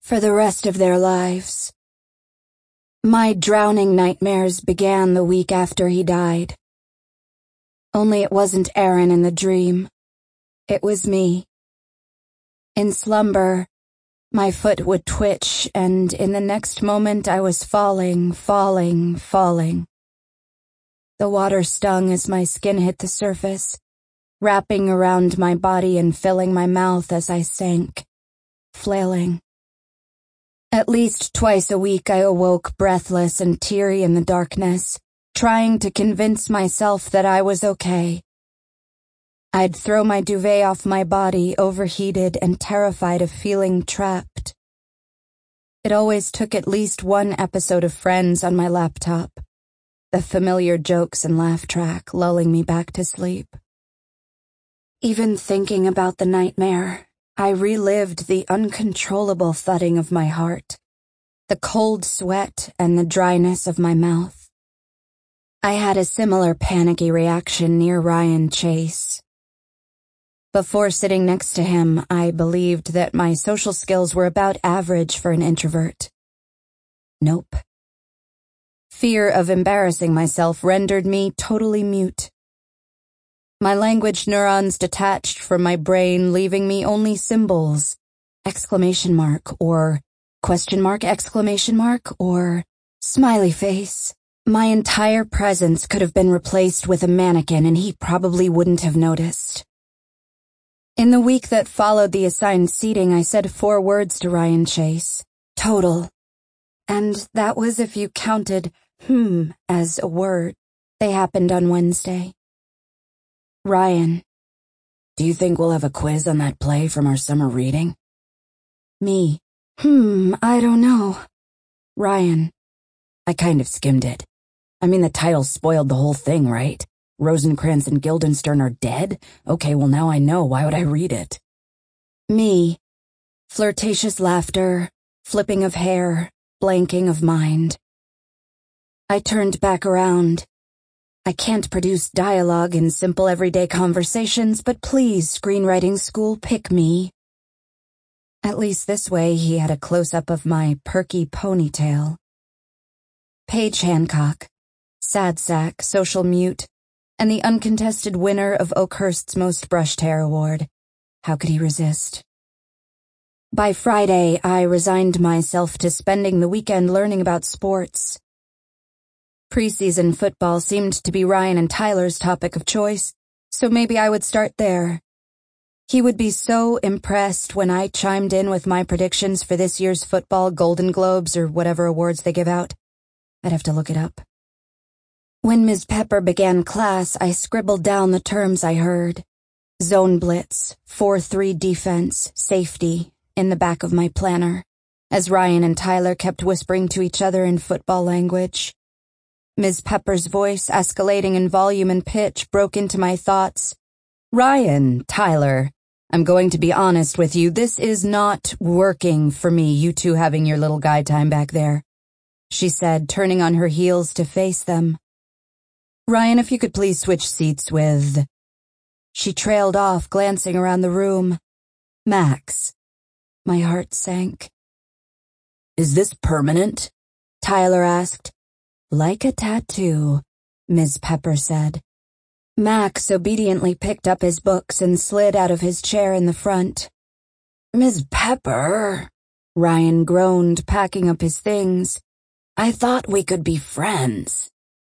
for the rest of their lives. My drowning nightmares began the week after he died. Only it wasn't Aaron in the dream. It was me. In slumber, my foot would twitch, and in the next moment I was falling. The water stung as my skin hit the surface, wrapping around my body and filling my mouth as I sank, flailing. At least twice a week I awoke breathless and teary in the darkness, trying to convince myself that I was okay. I'd throw my duvet off my body, overheated and terrified of feeling trapped. It always took at least one episode of Friends on my laptop, the familiar jokes and laugh track lulling me back to sleep. Even thinking about the nightmare, I relived the uncontrollable thudding of my heart, the cold sweat and the dryness of my mouth. I had a similar panicky reaction near Ryan Chase. Before sitting next to him, I believed that my social skills were about average for an introvert. Nope. Fear of embarrassing myself rendered me totally mute. My language neurons detached from my brain, leaving me only symbols, exclamation mark, or question mark, exclamation mark, or smiley face. My entire presence could have been replaced with a mannequin, and he probably wouldn't have noticed. In the week that followed the assigned seating, I said 4 words to Ryan Chase. Total. And that was if you counted as a word. They happened on Wednesday. Ryan. Do you think we'll have a quiz on that play from our summer reading? Me. I don't know. Ryan. I kind of skimmed it. I mean, the title spoiled the whole thing, right? Rosencrantz and Guildenstern are dead? Okay, well now I know. Why would I read it? Me. Flirtatious laughter, flipping of hair, blanking of mind. I turned back around. I can't produce dialogue in simple everyday conversations, but please, screenwriting school, pick me. At least this way he had a close-up of my perky ponytail. Paige Hancock, sad sack, social mute, and the uncontested winner of Oakhurst's Most Brushed Hair Award. How could he resist? By Friday, I resigned myself to spending the weekend learning about sports. Preseason football seemed to be Ryan and Tyler's topic of choice, so maybe I would start there. He would be so impressed when I chimed in with my predictions for this year's football Golden Globes or whatever awards they give out. I'd have to look it up. When Ms. Pepper began class, I scribbled down the terms I heard. Zone blitz, 4-3 defense, safety, in the back of my planner, as Ryan and Tyler kept whispering to each other in football language. Ms. Pepper's voice, escalating in volume and pitch, broke into my thoughts. Ryan, Tyler, I'm going to be honest with you, this is not working for me, you two having your little guy time back there, she said, turning on her heels to face them. Ryan, if you could please switch seats with... She trailed off, glancing around the room. Max. My heart sank. Is this permanent? Tyler asked. Like a tattoo, Ms. Pepper said. Max obediently picked up his books and slid out of his chair in the front. Ms. Pepper, Ryan groaned, packing up his things. I thought we could be friends.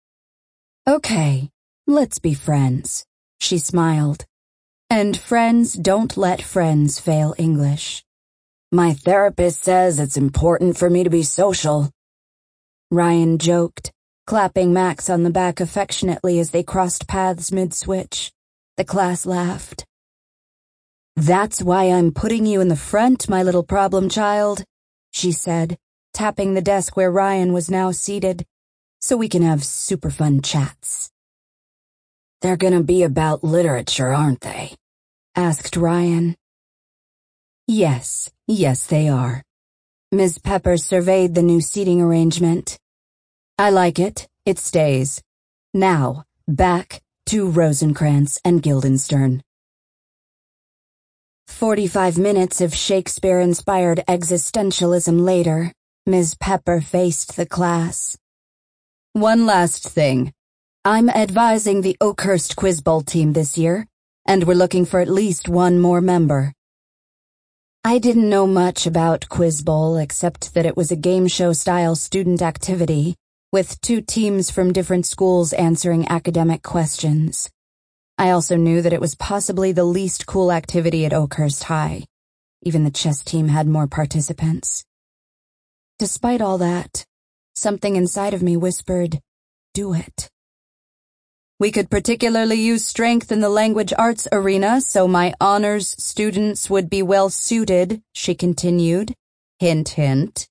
Okay, let's be friends, she smiled. And friends don't let friends fail English. My therapist says it's important for me to be social. Ryan joked, clapping Max on the back affectionately as they crossed paths mid-switch. The class laughed. That's why I'm putting you in the front, my little problem child, she said, tapping the desk where Ryan was now seated, so we can have super fun chats. They're gonna be about literature, aren't they? Asked Ryan. Yes, they are. Ms. Pepper surveyed the new seating arrangement. I like it. It stays. Now, back to Rosencrantz and Guildenstern. 45 minutes of Shakespeare-inspired existentialism later, Ms. Pepper faced the class. One last thing. I'm advising the Oakhurst Quiz Bowl team this year, and we're looking for at least one more member. I didn't know much about Quiz Bowl except that it was a game show-style student activity, with 2 teams from different schools answering academic questions. I also knew that it was possibly the least cool activity at Oakhurst High. Even the chess team had more participants. Despite all that, something inside of me whispered, "Do it." We could particularly use strength in the language arts arena, so my honors students would be well suited, she continued. Hint, hint.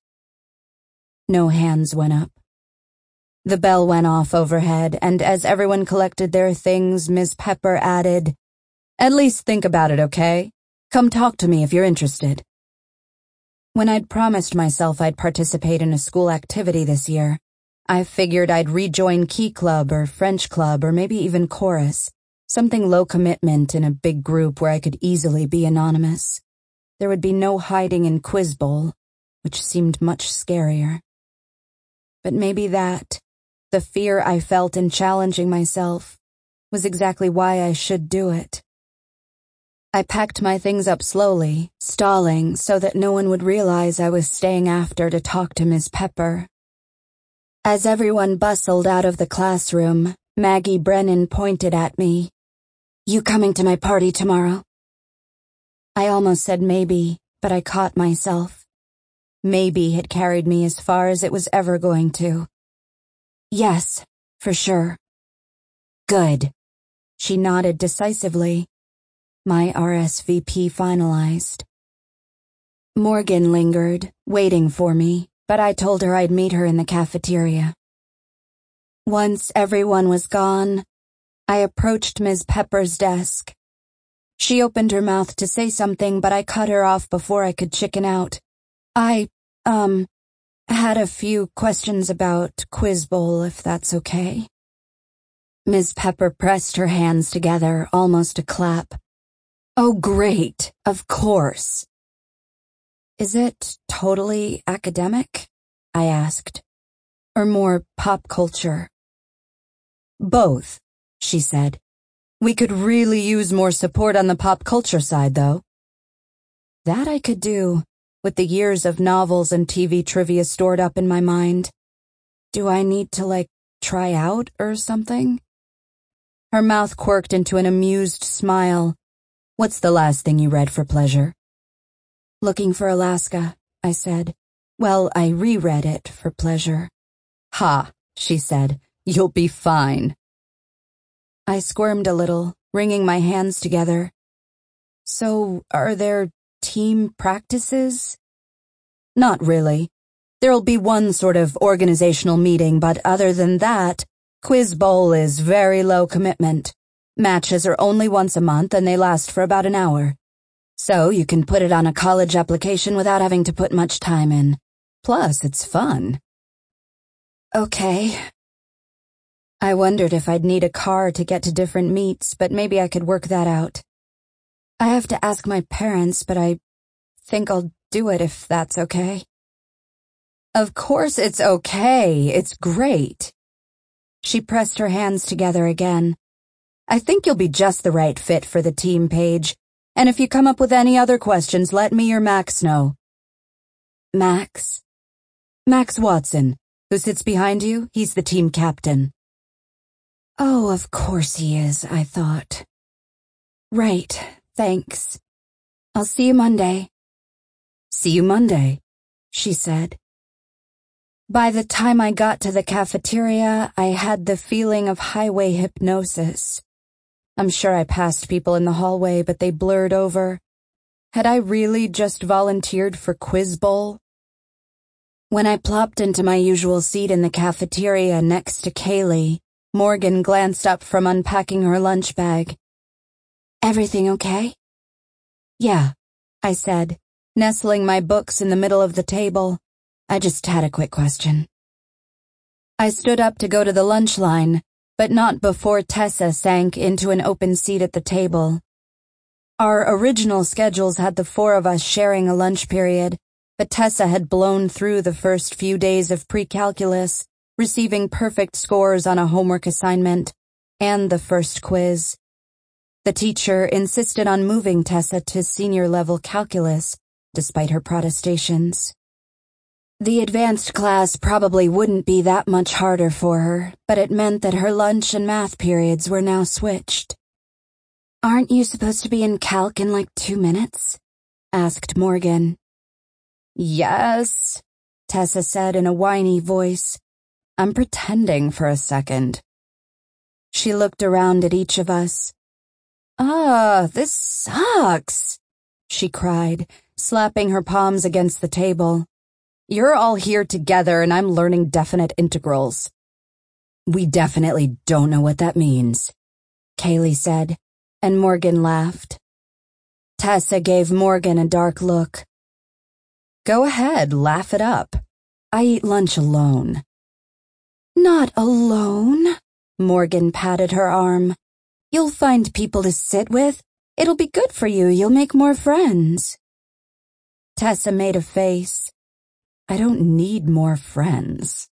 No hands went up. The bell went off overhead, and as everyone collected their things, Ms. Pepper added, "At least think about it, okay? Come talk to me if you're interested." When I'd promised myself I'd participate in a school activity this year, I figured I'd rejoin Key Club or French Club or maybe even chorus, something low commitment in a big group where I could easily be anonymous. There would be no hiding in Quiz Bowl, which seemed much scarier. But maybe that, the fear I felt in challenging myself, was exactly why I should do it. I packed my things up slowly, stalling so that no one would realize I was staying after to talk to Ms. Pepper. As everyone bustled out of the classroom, Maggie Brennan pointed at me. "You coming to my party tomorrow?" I almost said maybe, but I caught myself. Maybe had carried me as far as it was ever going to. "Yes, for sure." "Good." She nodded decisively. My RSVP finalized. Morgan lingered, waiting for me, but I told her I'd meet her in the cafeteria. Once everyone was gone, I approached Ms. Pepper's desk. She opened her mouth to say something, but I cut her off before I could chicken out. I had a few questions about Quiz Bowl, if that's okay." Ms. Pepper pressed her hands together, almost a clap. "Oh, great, of course." "Is it totally academic?" I asked. "Or more pop culture?" "Both," she said. "We could really use more support on the pop culture side, though." That I could do, with the years of novels and TV trivia stored up in my mind. Do I need to, try out or something? Her mouth quirked into an amused smile. "What's the last thing you read for pleasure?" "Looking for Alaska," I said. Well, I reread it for pleasure. "Ha," she said. "You'll be fine." I squirmed a little, wringing my hands together. "So, are there team practices?" "Not really. There'll be one sort of organizational meeting, but other than that, Quiz Bowl is very low commitment. Matches are only once a month and they last for about an hour. So you can put it on a college application without having to put much time in. Plus, it's fun." Okay. I wondered if I'd need a car to get to different meets, but maybe I could work that out. I have to ask my parents, but I think I'll do it if that's okay. "Of course it's okay. It's great." She pressed her hands together again. "I think you'll be just the right fit for the team, Paige. And if you come up with any other questions, let me or Max know." "Max?" "Max Watson, who sits behind you. He's the team captain." Oh, of course he is, I thought. Right, thanks. I'll see you Monday. "See you Monday," she said. By the time I got to the cafeteria, I had the feeling of highway hypnosis. I'm sure I passed people in the hallway, but they blurred over. Had I really just volunteered for Quiz Bowl? When I plopped into my usual seat in the cafeteria next to Kaylee, Morgan glanced up from unpacking her lunch bag. "Everything okay?" "Yeah," I said, nestling my books in the middle of the table. "I just had a quick question." I stood up to go to the lunch line, but not before Tessa sank into an open seat at the table. Our original schedules had the four of us sharing a lunch period, but Tessa had blown through the first few days of pre-calculus, receiving perfect scores on a homework assignment and the first quiz. The teacher insisted on moving Tessa to senior-level calculus, despite her protestations. The advanced class probably wouldn't be that much harder for her, but it meant that her lunch and math periods were now switched. "Aren't you supposed to be in calc in like 2 minutes?" asked Morgan. "Yes," Tessa said in a whiny voice. "I'm pretending for a second." She looked around at each of us. This sucks," she cried, slapping her palms against the table. "You're all here together and I'm learning definite integrals." "We definitely don't know what that means," Kaylee said, and Morgan laughed. Tessa gave Morgan a dark look. "Go ahead, laugh it up. I eat lunch alone." "Not alone," Morgan patted her arm. "You'll find people to sit with. It'll be good for you. You'll make more friends." Tessa made a face. "I don't need more friends."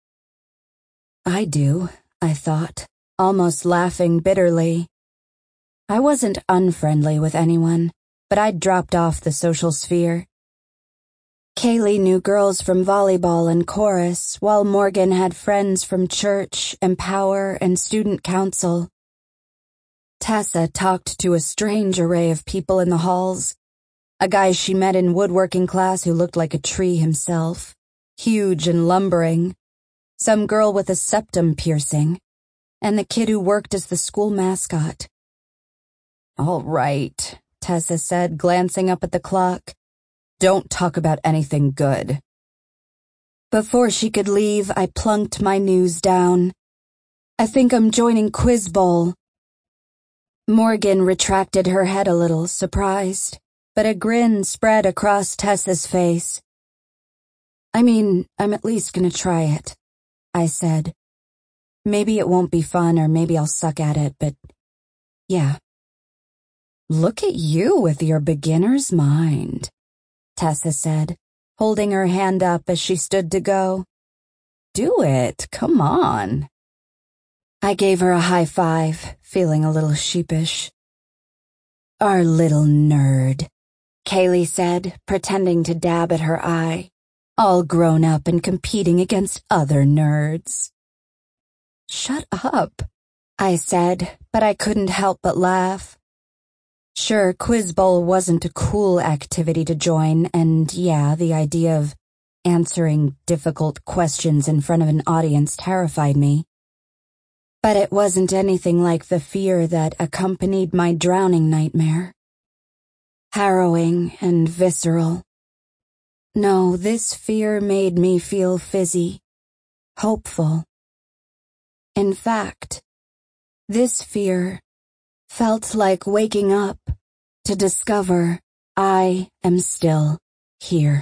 "I do," I thought, almost laughing bitterly. I wasn't unfriendly with anyone, but I'd dropped off the social sphere. Kaylee knew girls from volleyball and chorus, while Morgan had friends from church, Empower, and student council. Tessa talked to a strange array of people in the halls. A guy she met in woodworking class who looked like a tree himself, huge and lumbering. Some girl with a septum piercing, and the kid who worked as the school mascot. "All right," Tessa said, glancing up at the clock. "Don't talk about anything good." Before she could leave, I plunked my news down. "I think I'm joining Quiz Bowl." Morgan retracted her head a little, surprised, but a grin spread across Tessa's face. "I mean, I'm at least gonna try it," I said. "Maybe it won't be fun or maybe I'll suck at it, but yeah." "Look at you with your beginner's mind," Tessa said, holding her hand up as she stood to go. "Do it, come on." I gave her a high five, feeling a little sheepish. "Our little nerd," Kaylee said, pretending to dab at her eye, "all grown up and competing against other nerds." "Shut up," I said, but I couldn't help but laugh. Sure, Quiz Bowl wasn't a cool activity to join, and yeah, the idea of answering difficult questions in front of an audience terrified me. But it wasn't anything like the fear that accompanied my drowning nightmare. Harrowing and visceral. No, this fear made me feel fizzy, hopeful. In fact, this fear felt like waking up to discover I am still here.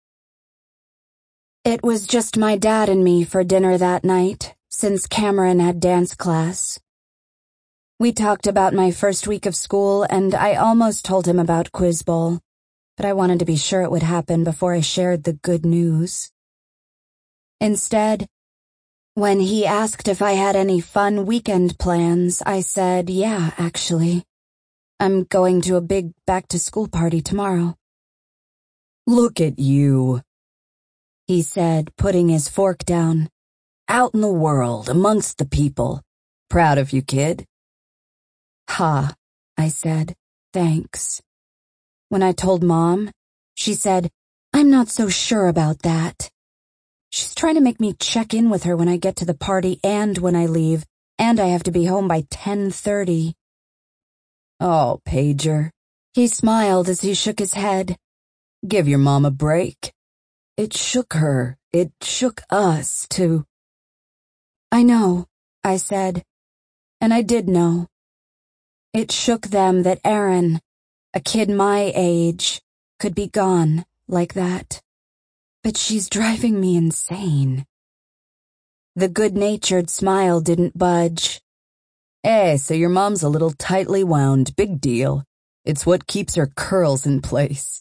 It was just my dad and me for dinner that night, since Cameron had dance class. We talked about my first week of school, and I almost told him about Quiz Bowl, but I wanted to be sure it would happen before I shared the good news. Instead, when he asked if I had any fun weekend plans, I said, yeah, actually. I'm going to a big back-to-school party tomorrow. "Look at you," he said, putting his fork down. "Out in the world, amongst the people. Proud of you, kid." "Ha," I said, "thanks." When I told Mom, she said, "I'm not so sure about that. She's trying to make me check in with her when I get to the party and when I leave, and I have to be home by 10:30. "Oh, Pager." He smiled as he shook his head. "Give your mom a break. It shook her. It shook us, too." "I know," I said, and I did know. It shook them that Aaron, a kid my age, could be gone like that. But she's driving me insane. The good-natured smile didn't budge. "Hey, so your mom's a little tightly wound. Big deal. It's what keeps her curls in place.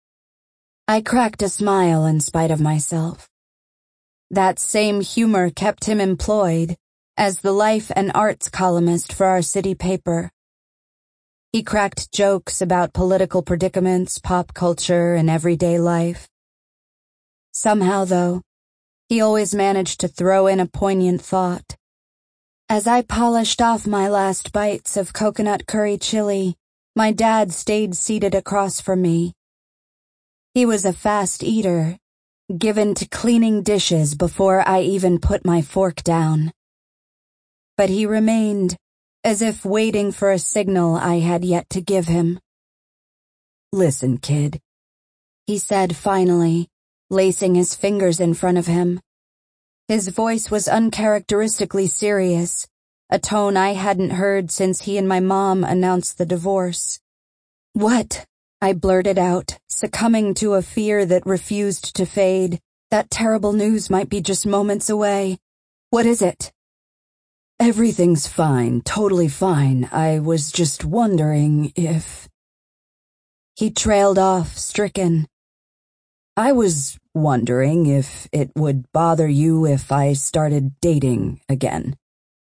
I cracked a smile in spite of myself. That same humor kept him employed as the life and arts columnist for our city paper. He cracked jokes about political predicaments, pop culture, and everyday life. Somehow, though, he always managed to throw in a poignant thought. As I polished off my last bites of coconut curry chili, my dad stayed seated across from me. He was a fast eater, given to cleaning dishes before I even put my fork down. But he remained, as if waiting for a signal I had yet to give him. "Listen, kid," he said finally, lacing his fingers in front of him. His voice was uncharacteristically serious, a tone I hadn't heard since he and my mom announced the divorce. "What?" I blurted out, succumbing to a fear that refused to fade. That terrible news might be just moments away. "What is it?" "Everything's fine, totally fine. I was just wondering if—" He trailed off, stricken. "I was wondering if it would bother you if I started dating again."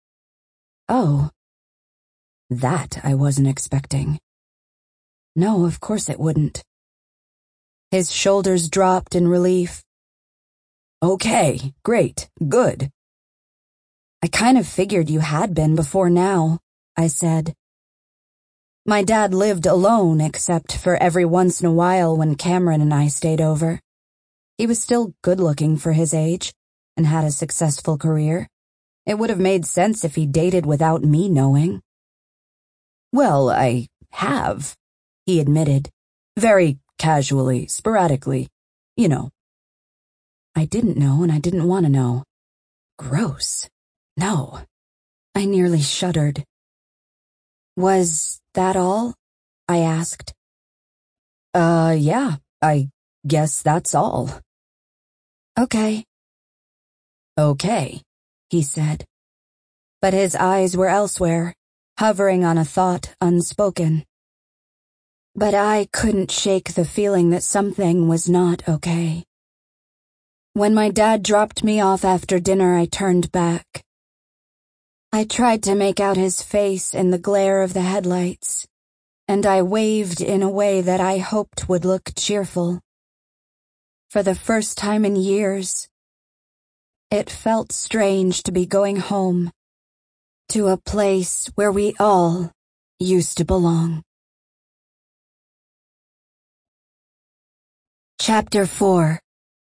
"Oh." That I wasn't expecting. No, of course it wouldn't. His shoulders dropped in relief. "Okay, great, good." "I kind of figured you had been before now," I said. My dad lived alone except for every once in a while when Cameron and I stayed over. He was still good-looking for his age and had a successful career. It would have made sense if he dated without me knowing. "Well, I have," he admitted, very casually, sporadically, you know. I didn't know and I didn't want to know. Gross. No. I nearly shuddered. "Was that all?" I asked. Yeah, I guess that's all." "Okay." "Okay," he said. But his eyes were elsewhere, hovering on a thought unspoken. But I couldn't shake the feeling that something was not okay. When my dad dropped me off after dinner, I turned back. I tried to make out his face in the glare of the headlights, and I waved in a way that I hoped would look cheerful. For the first time in years, it felt strange to be going home, to a place where we all used to belong. Chapter 4.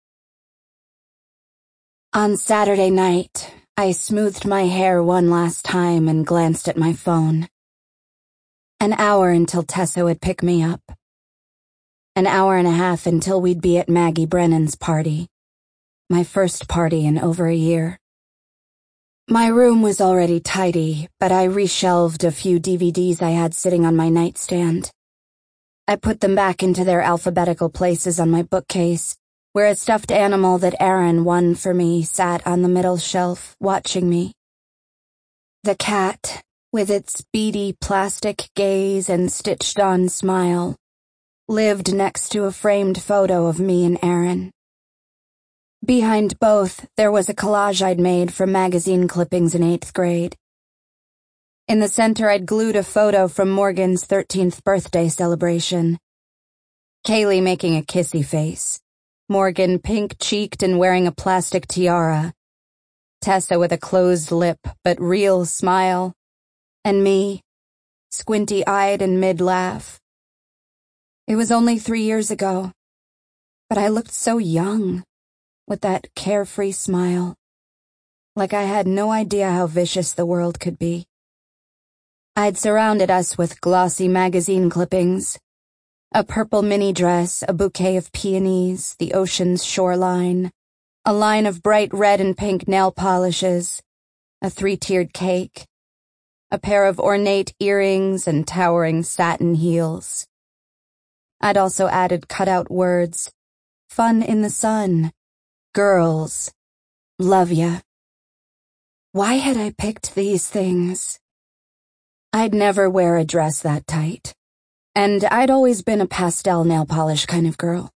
On Saturday night, I smoothed my hair one last time and glanced at my phone. An hour until Tessa would pick me up. An hour and a half until we'd be at Maggie Brennan's party. My first party in over a year. My room was already tidy, but I reshelved a few DVDs I had sitting on my nightstand. I put them back into their alphabetical places on my bookcase, where a stuffed animal that Aaron won for me sat on the middle shelf, watching me. The cat, with its beady plastic gaze and stitched-on smile, lived next to a framed photo of me and Aaron. Behind both, there was a collage I'd made from magazine clippings in 8th grade. In the center, I'd glued a photo from Morgan's 13th birthday celebration. Kaylee making a kissy face. Morgan pink-cheeked and wearing a plastic tiara. Tessa with a closed lip but real smile. And me, squinty-eyed and mid-laugh. It was only 3 years ago, but I looked so young, with that carefree smile, like I had no idea how vicious the world could be. I'd surrounded us with glossy magazine clippings, a purple mini dress, a bouquet of peonies, the ocean's shoreline, a line of bright red and pink nail polishes, a 3-tiered cake, a pair of ornate earrings and towering satin heels. I'd also added cutout words, fun in the sun, girls, love ya. Why had I picked these things? I'd never wear a dress that tight, and I'd always been a pastel nail polish kind of girl.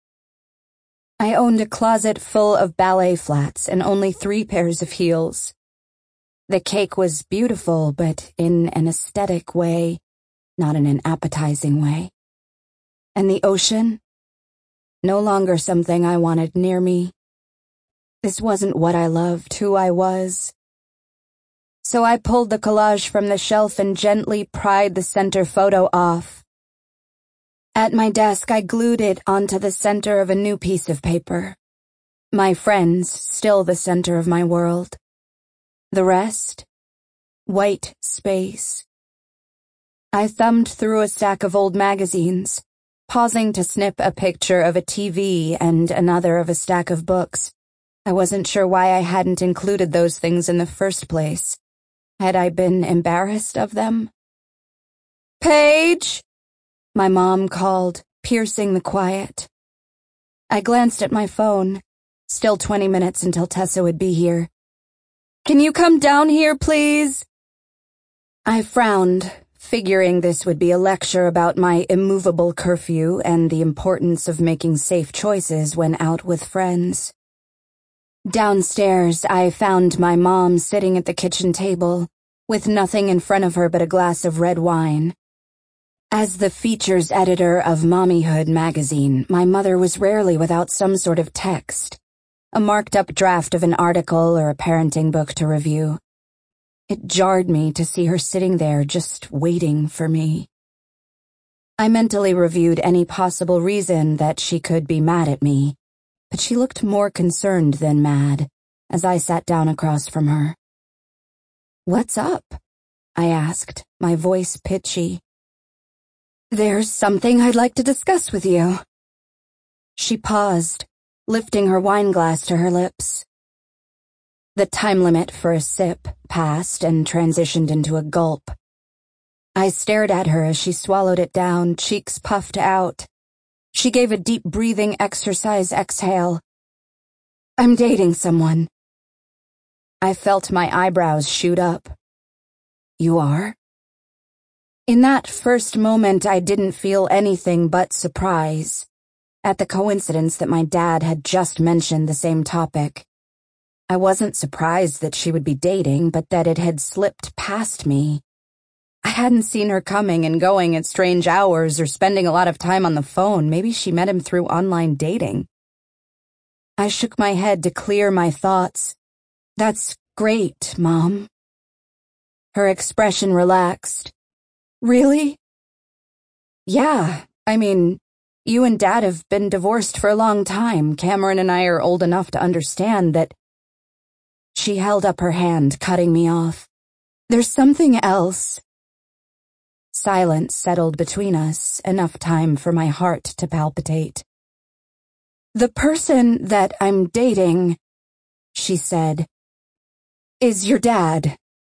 I owned a closet full of ballet flats and only 3 pairs of heels. The cake was beautiful, but in an aesthetic way, not in an appetizing way. And the ocean? No longer something I wanted near me. This wasn't what I loved, who I was. So I pulled the collage from the shelf and gently pried the center photo off. At my desk, I glued it onto the center of a new piece of paper. My friends, still the center of my world. The rest? White space. I thumbed through a stack of old magazines, pausing to snip a picture of a TV and another of a stack of books. I wasn't sure why I hadn't included those things in the first place. Had I been embarrassed of them? "Paige!" my mom called, piercing the quiet. I glanced at my phone. Still 20 minutes until Tessa would be here. "Can you come down here, please?" I frowned, figuring this would be a lecture about my immovable curfew and the importance of making safe choices when out with friends. Downstairs, I found my mom sitting at the kitchen table, with nothing in front of her but a glass of red wine. As the features editor of Mommyhood magazine, my mother was rarely without some sort of text, a marked-up draft of an article or a parenting book to review. It jarred me to see her sitting there just waiting for me. I mentally reviewed any possible reason that she could be mad at me, but she looked more concerned than mad as I sat down across from her. "What's up?" I asked, my voice pitchy. "There's something I'd like to discuss with you." She paused, lifting her wineglass to her lips. The time limit for a sip passed and transitioned into a gulp. I stared at her as she swallowed it down, cheeks puffed out. She gave a deep breathing exercise exhale. "I'm dating someone." I felt my eyebrows shoot up. "You are?" In that first moment, I didn't feel anything but surprise at the coincidence that my dad had just mentioned the same topic. I wasn't surprised that she would be dating, but that it had slipped past me. I hadn't seen her coming and going at strange hours or spending a lot of time on the phone. Maybe she met him through online dating. I shook my head to clear my thoughts. "That's great, Mom." Her expression relaxed. "Really?" "Yeah, I mean, you and Dad have been divorced for a long time. Cameron and I are old enough to understand that." She held up her hand, cutting me off. "There's something else." Silence settled between us, enough time for my heart to palpitate. "The person that I'm dating," she said, "is your dad."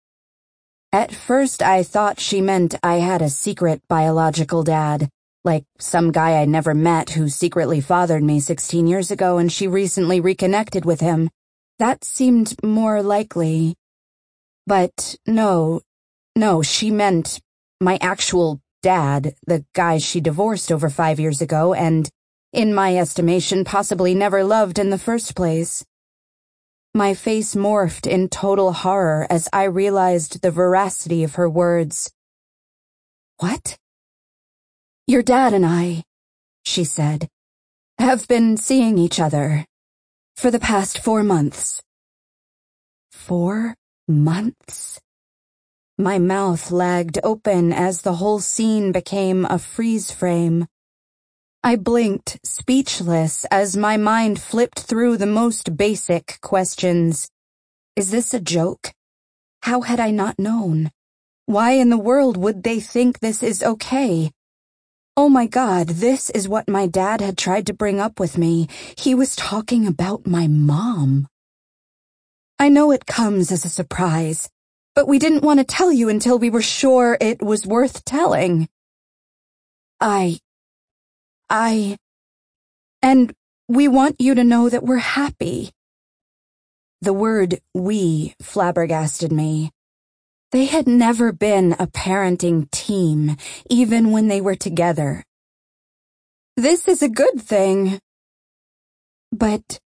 At first I thought she meant I had a secret biological dad, like some guy I never met who secretly fathered me 16 years ago and she recently reconnected with him. That seemed more likely. But no, she meant my actual dad, the guy she divorced over 5 years ago and, in my estimation, possibly never loved in the first place. My face morphed in total horror as I realized the veracity of her words. "What?" "Your dad and I," she said, "have been seeing each other for the past 4 months." 4 months? My mouth lagged open as the whole scene became a freeze frame. I blinked, speechless, as my mind flipped through the most basic questions. Is this a joke? How had I not known? Why in the world would they think this is okay? Oh my God, this is what my dad had tried to bring up with me. He was talking about my mom. "I know it comes as a surprise, but we didn't want to tell you until we were sure it was worth telling." And we want you to know that we're happy." The word "we" flabbergasted me. They had never been a parenting team, even when they were together. This is a good thing. But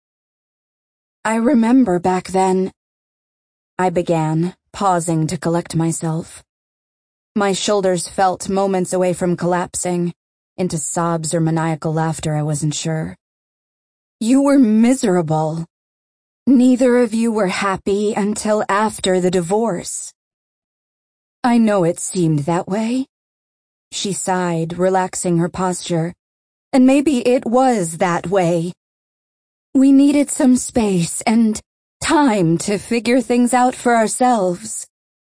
I remember back then, I began, pausing to collect myself. My shoulders felt moments away from collapsing, into sobs or maniacal laughter, I wasn't sure. You were miserable. Neither of you were happy until after the divorce. I know it seemed that way. She sighed, relaxing her posture. And maybe it was that way. We needed some space and time to figure things out for ourselves.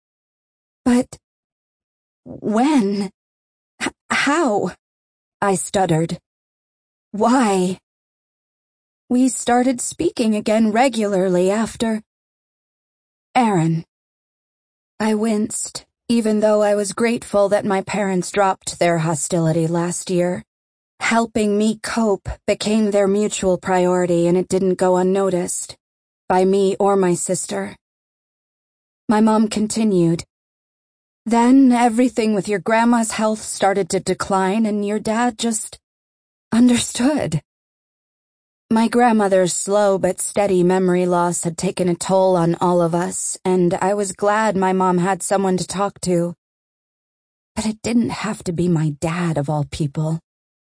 But when? How? I stuttered. Why? We started speaking again regularly after. Aaron. I winced, even though I was grateful that my parents dropped their hostility last year. Helping me cope became their mutual priority, and it didn't go unnoticed, by me or my sister. My mom continued. Then everything with your grandma's health started to decline, and your dad just understood. My grandmother's slow but steady memory loss had taken a toll on all of us, and I was glad my mom had someone to talk to. But it didn't have to be my dad, of all people.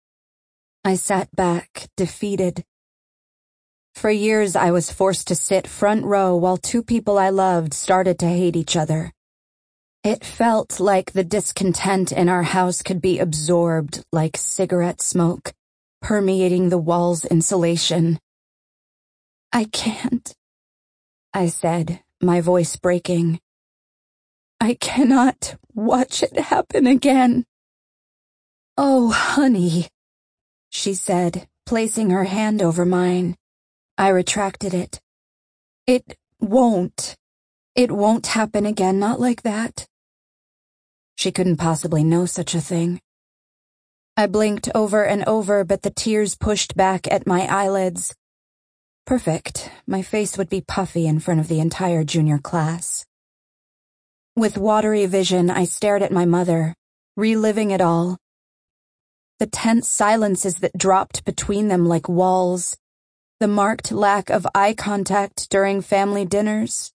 I sat back, defeated. For years I was forced to sit front row while two people I loved started to hate each other. It felt like the discontent in our house could be absorbed like cigarette smoke, permeating the wall's insulation. I can't, I said, my voice breaking. I cannot watch it happen again. Oh, honey, she said, placing her hand over mine. I retracted it. It won't happen again, not like that. She couldn't possibly know such a thing. I blinked over and over, but the tears pushed back at my eyelids. Perfect. My face would be puffy in front of the entire junior class. With watery vision, I stared at my mother, reliving it all. The tense silences that dropped between them like walls. The marked lack of eye contact during family dinners.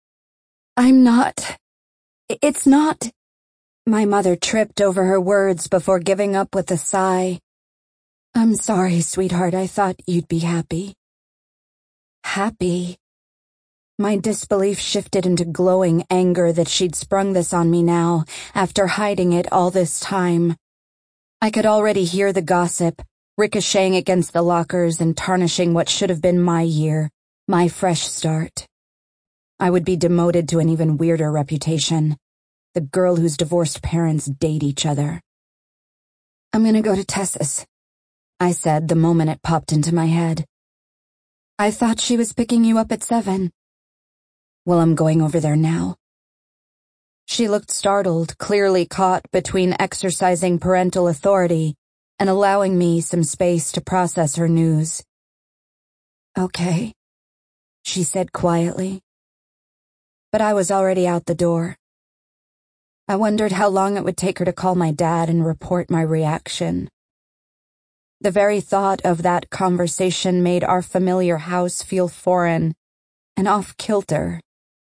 It's not. My mother tripped over her words before giving up with a sigh. I'm sorry, sweetheart, I thought you'd be happy. Happy? My disbelief shifted into glowing anger that she'd sprung this on me now, after hiding it all this time. I could already hear the gossip, ricocheting against the lockers and tarnishing what should have been my year, my fresh start. I would be demoted to an even weirder reputation. The girl whose divorced parents date each other. I'm gonna go to Tessa's, I said the moment it popped into my head. I thought she was picking you up at 7. Well, I'm going over there now. She looked startled, clearly caught between exercising parental authority and allowing me some space to process her news. Okay, she said quietly. But I was already out the door. I wondered how long it would take her to call my dad and report my reaction. The very thought of that conversation made our familiar house feel foreign and off-kilter.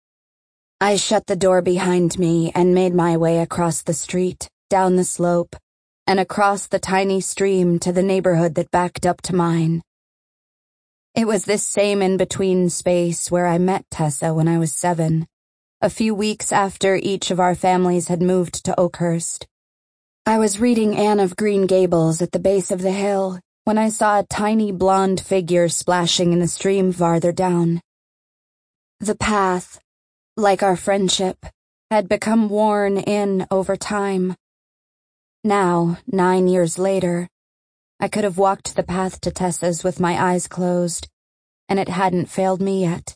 I shut the door behind me and made my way across the street, down the slope, and across the tiny stream to the neighborhood that backed up to mine. It was this same in-between space where I met Tessa when I was 7, a few weeks after each of our families had moved to Oakhurst. I was reading Anne of Green Gables at the base of the hill when I saw a tiny blonde figure splashing in the stream farther down. The path, like our friendship, had become worn in over time. Now, 9 years later, I could have walked the path to Tessa's with my eyes closed, and it hadn't failed me yet.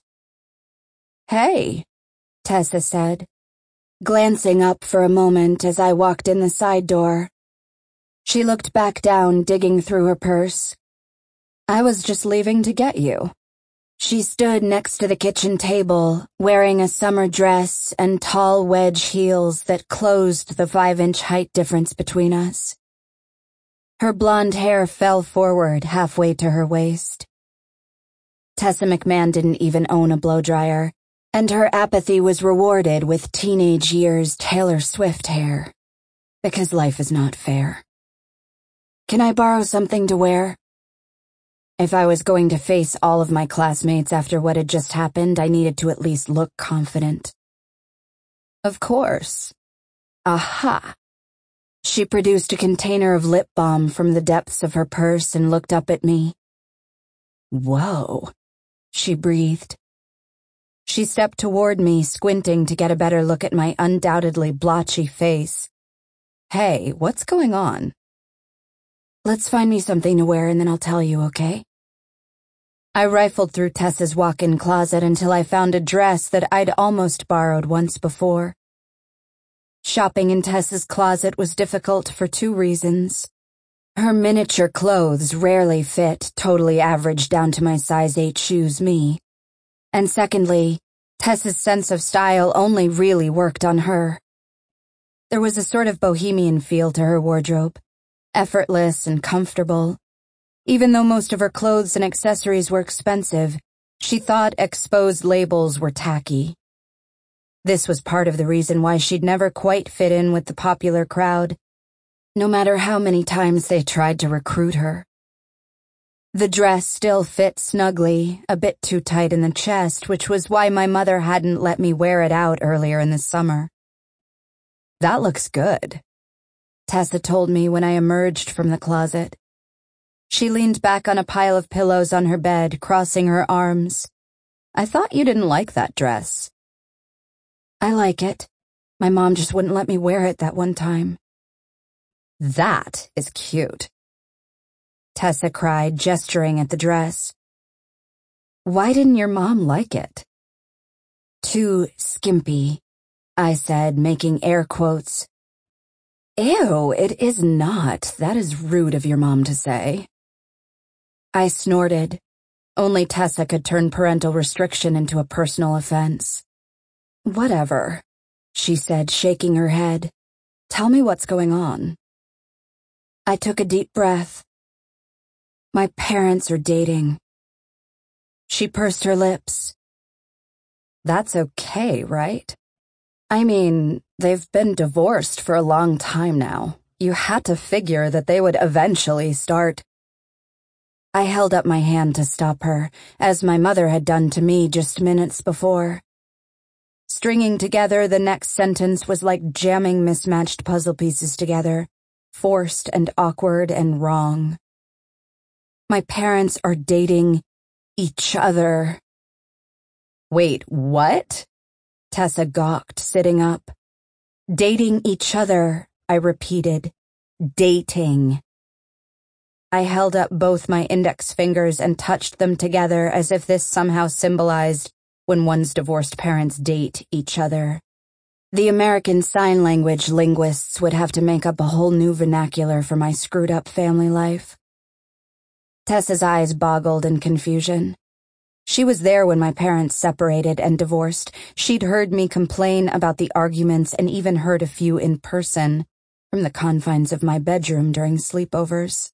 Hey, Tessa said, glancing up for a moment as I walked in the side door. She looked back down, digging through her purse. I was just leaving to get you. She stood next to the kitchen table, wearing a summer dress and tall wedge heels that closed the 5-inch height difference between us. Her blonde hair fell forward halfway to her waist. Tessa McMahon didn't even own a blow-dryer, and her apathy was rewarded with teenage years Taylor Swift hair. Because life is not fair. "Can I borrow something to wear?" If I was going to face all of my classmates after what had just happened, I needed to at least look confident. "Of course." Aha. She produced a container of lip balm from the depths of her purse and looked up at me. "Whoa," she breathed. She stepped toward me, squinting to get a better look at my undoubtedly blotchy face. "Hey, what's going on?" "Let's find me something to wear and then I'll tell you, okay?" I rifled through Tessa's walk-in closet until I found a dress that I'd almost borrowed once before. Shopping in Tessa's closet was difficult for 2 reasons. Her miniature clothes rarely fit totally average down to my size 8 shoes me. And secondly, Tessa's sense of style only really worked on her. There was a sort of bohemian feel to her wardrobe, effortless and comfortable. Even though most of her clothes and accessories were expensive, she thought exposed labels were tacky. This was part of the reason why she'd never quite fit in with the popular crowd, no matter how many times they tried to recruit her. The dress still fit snugly, a bit too tight in the chest, which was why my mother hadn't let me wear it out earlier in the summer. "That looks good," Tessa told me when I emerged from the closet. She leaned back on a pile of pillows on her bed, crossing her arms. "I thought you didn't like that dress." "I like it. My mom just wouldn't let me wear it that one time." "That is cute," Tessa cried, gesturing at the dress. "Why didn't your mom like it?" "Too skimpy," I said, making air quotes. "Ew, it is not. That is rude of your mom to say." I snorted. Only Tessa could turn parental restriction into a personal offense. "Whatever," she said, shaking her head. "Tell me what's going on." I took a deep breath. "My parents are dating." She pursed her lips. "That's okay, right? I mean, they've been divorced for a long time now. You had to figure that they would eventually start." I held up my hand to stop her, as my mother had done to me just minutes before. Stringing together the next sentence was like jamming mismatched puzzle pieces together, forced and awkward and wrong. "My parents are dating each other." "Wait, what?" Tessa gawked, sitting up. "Dating each other," I repeated. "Dating." I held up both my index fingers and touched them together as if this somehow symbolized when one's divorced parents date each other. The American Sign Language linguists would have to make up a whole new vernacular for my screwed-up family life. Tessa's eyes boggled in confusion. She was there when my parents separated and divorced. She'd heard me complain about the arguments and even heard a few in person from the confines of my bedroom during sleepovers.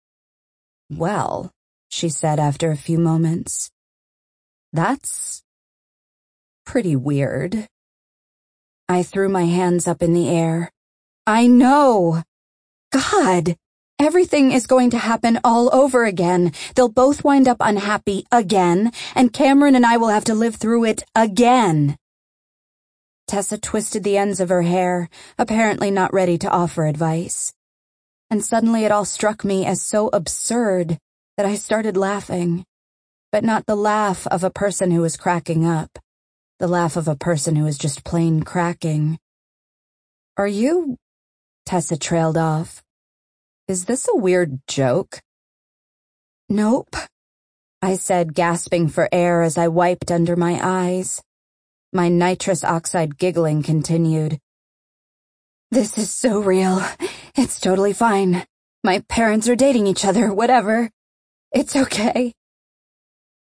"Well," she said after a few moments, "that's pretty weird." I threw my hands up in the air. "I know! God! Everything is going to happen all over again. They'll both wind up unhappy again, and Cameron and I will have to live through it again." Tessa twisted the ends of her hair, apparently not ready to offer advice. And suddenly it all struck me as so absurd that I started laughing. But not the laugh of a person who was cracking up. The laugh of a person who was just plain cracking. "Are you—" Tessa trailed off. "Is this a weird joke?" "Nope," I said, gasping for air as I wiped under my eyes. My nitrous oxide giggling continued. "This is so real. It's totally fine. My parents are dating each other, whatever. It's okay."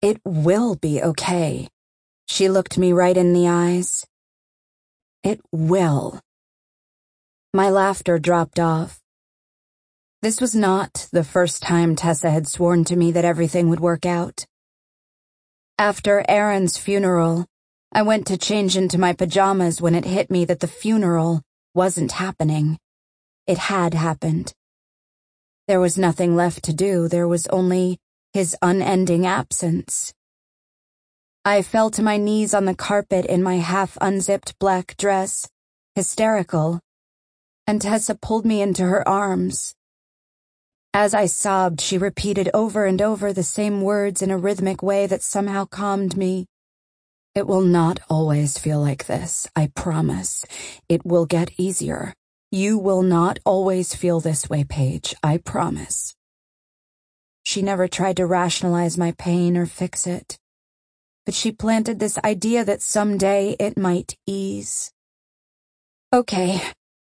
It will be okay. She looked me right in the eyes. It will. My laughter dropped off. This was not the first time Tessa had sworn to me that everything would work out. After Aaron's funeral, I went to change into my pajamas when it hit me that the funeral wasn't happening. It had happened. There was nothing left to do. There was only his unending absence. I fell to my knees on the carpet in my half-unzipped black dress, hysterical, and Tessa pulled me into her arms. As I sobbed, she repeated over and over the same words in a rhythmic way that somehow calmed me. It will not always feel like this, I promise. It will get easier. You will not always feel this way, Paige, I promise. She never tried to rationalize my pain or fix it, but she planted this idea that someday it might ease. Okay.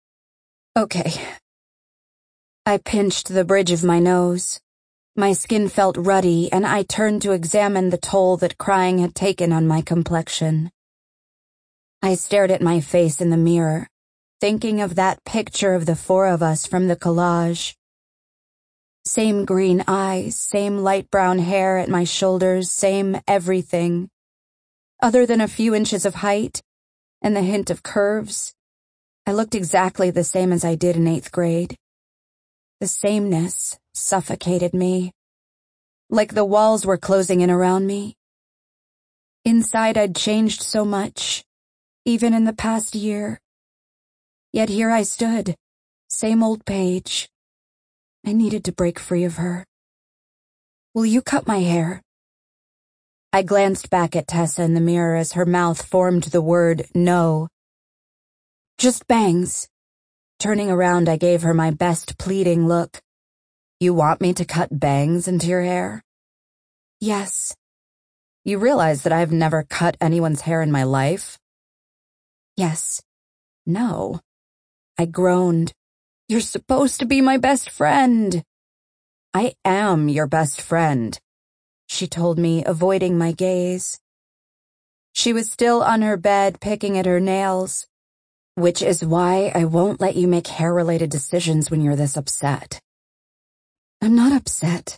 I pinched the bridge of my nose. My skin felt ruddy, and I turned to examine the toll that crying had taken on my complexion. I stared at my face in the mirror, thinking of that picture of the four of us from the collage. Same green eyes, same light brown hair at my shoulders, same everything. Other than a few inches of height and the hint of curves, I looked exactly the same as I did in 8th grade. The sameness suffocated me, like the walls were closing in around me. Inside I'd changed so much, even in the past year. Yet here I stood, same old Paige. I needed to break free of her. Will you cut my hair? I glanced back at Tessa in the mirror as her mouth formed the word no. Just bangs. Turning around, I gave her my best pleading look. You want me to cut bangs into your hair? Yes. You realize that I've never cut anyone's hair in my life? Yes. No. I groaned. You're supposed to be my best friend. I am your best friend, she told me, avoiding my gaze. She was still on her bed, picking at her nails, which is why I won't let you make hair-related decisions when you're this upset. I'm not upset.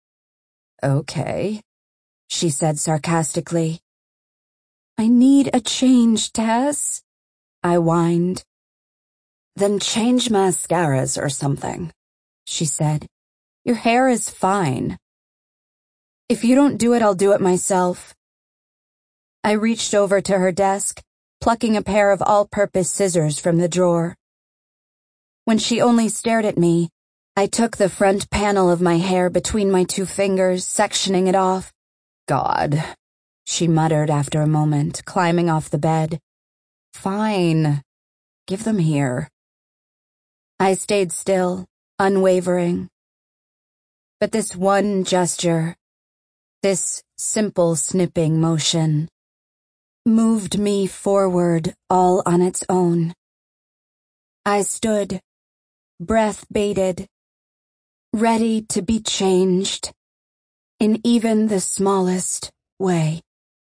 Okay, she said sarcastically. I need a change, Tess, I whined. Then change mascaras or something, she said. Your hair is fine. If you don't do it, I'll do it myself. I reached over to her desk, plucking a pair of all-purpose scissors from the drawer. When she only stared at me, I took the front panel of my hair between my 2 fingers, sectioning it off. God, she muttered after a moment, climbing off the bed. Fine. Give them here. I stayed still, unwavering. But this one gesture, this simple snipping motion, moved me forward all on its own. I stood, breath bated, ready to be changed in even the smallest way.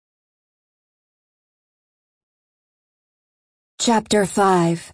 Chapter 5.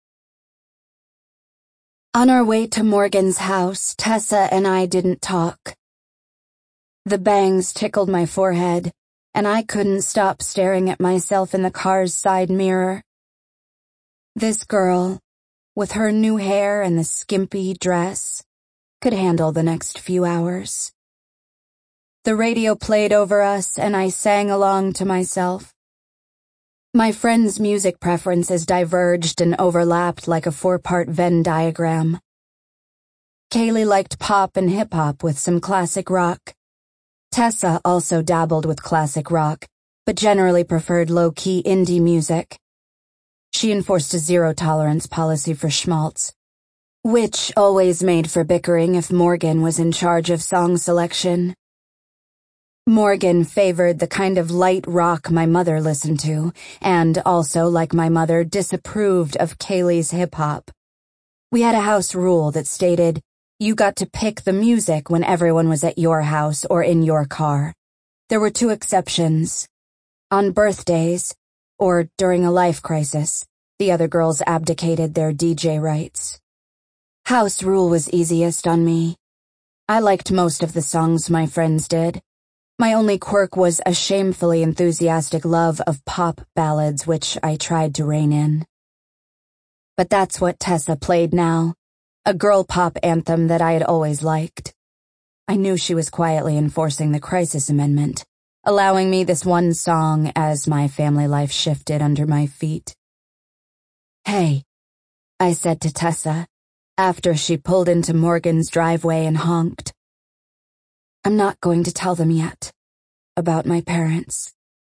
On our way to Morgan's house, Tessa and I didn't talk. The bangs tickled my forehead, and I couldn't stop staring at myself in the car's side mirror. This girl, with her new hair and the skimpy dress, could handle the next few hours. The radio played over us, and I sang along to myself. My friend's music preferences diverged and overlapped like a 4-part Venn diagram. Kaylee liked pop and hip-hop with some classic rock. Tessa also dabbled with classic rock, but generally preferred low-key indie music. She enforced a zero-tolerance policy for schmaltz, which always made for bickering if Morgan was in charge of song selection. Morgan favored the kind of light rock my mother listened to, and also, like my mother, disapproved of Kaylee's hip-hop. We had a house rule that stated, you got to pick the music when everyone was at your house or in your car. There were two exceptions. On birthdays, or during a life crisis, the other girls abdicated their DJ rights. House rule was easiest on me. I liked most of the songs my friends did. My only quirk was a shamefully enthusiastic love of pop ballads which I tried to rein in. But that's what Tessa played now, a girl pop anthem that I had always liked. I knew she was quietly enforcing the crisis amendment, allowing me this one song as my family life shifted under my feet. "Hey," I said to Tessa, after she pulled into Morgan's driveway and honked. "I'm not going to tell them yet, about my parents."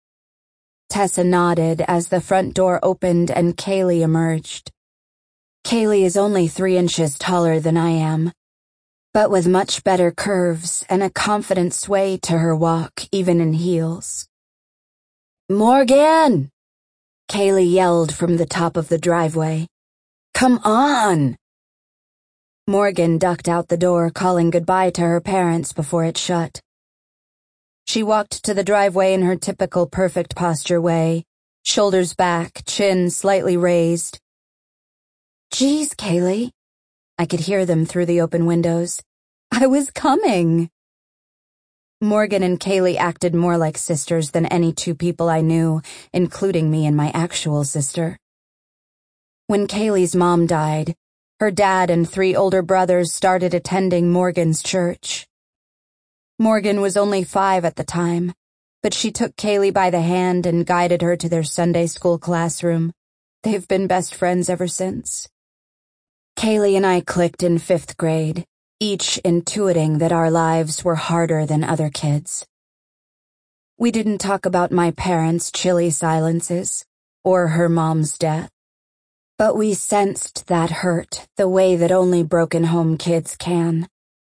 Tessa nodded as the front door opened and Kaylee emerged. Kaylee is only 3 inches taller than I am, but with much better curves and a confident sway to her walk, even in heels. "Morgan!" Kaylee yelled from the top of the driveway. "Come on!" Morgan ducked out the door, calling goodbye to her parents before it shut. She walked to the driveway in her typical perfect posture way, shoulders back, chin slightly raised. "Geez, Kaylee." I could hear them through the open windows. "I was coming." Morgan and Kaylee acted more like sisters than any two people I knew, including me and my actual sister. When Kaylee's mom died, her dad and 3 older brothers started attending Morgan's church. Morgan was only 5 at the time, but she took Kaylee by the hand and guided her to their Sunday school classroom. They've been best friends ever since. Kaylee and I clicked in 5th grade, each intuiting that our lives were harder than other kids. We didn't talk about my parents' chilly silences, or her mom's death. But we sensed that hurt the way that only broken home kids can.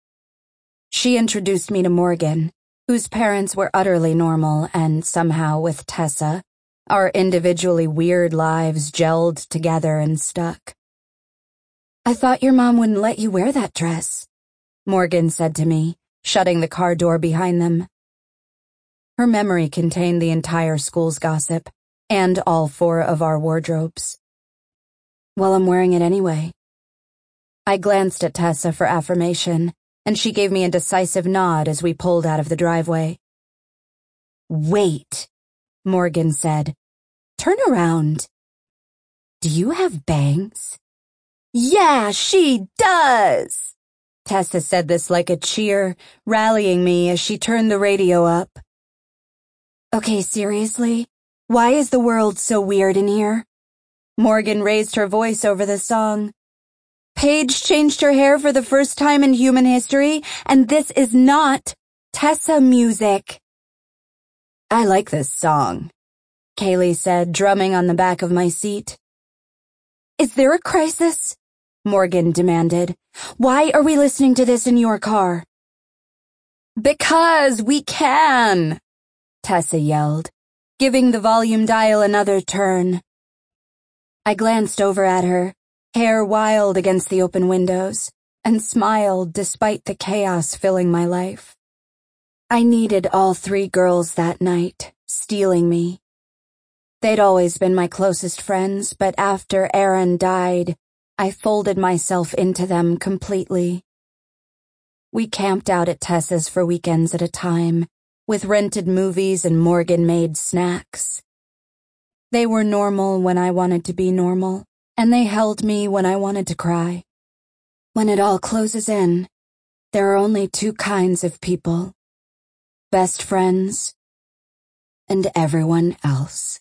She introduced me to Morgan, whose parents were utterly normal, and somehow with Tessa, our individually weird lives gelled together and stuck. "I thought your mom wouldn't let you wear that dress," Morgan said to me, shutting the car door behind them. Her memory contained the entire school's gossip, and all 4 of our wardrobes. "Well, I'm wearing it anyway." I glanced at Tessa for affirmation, and she gave me a decisive nod as we pulled out of the driveway. "Wait," Morgan said. "Turn around. Do you have bangs?" "Yeah, she does!" Tessa said this like a cheer, rallying me as she turned the radio up. "Okay, seriously? Why is the world so weird in here?" Morgan raised her voice over the song. "Paige changed her hair for the first time in human history, and this is not Tessa music." "I like this song," Kaylee said, drumming on the back of my seat. "Is there a crisis?" Morgan demanded. "Why are we listening to this in your car?" "Because we can," Tessa yelled, giving the volume dial another turn. I glanced over at her, hair wild against the open windows, and smiled despite the chaos filling my life. I needed all 3 girls that night, stealing me. They'd always been my closest friends, but after Aaron died, I folded myself into them completely. We camped out at Tessa's for weekends at a time, with rented movies and Morgan-made snacks. They were normal when I wanted to be normal, and they held me when I wanted to cry. When it all closes in, there are only 2 kinds of people: best friends and everyone else.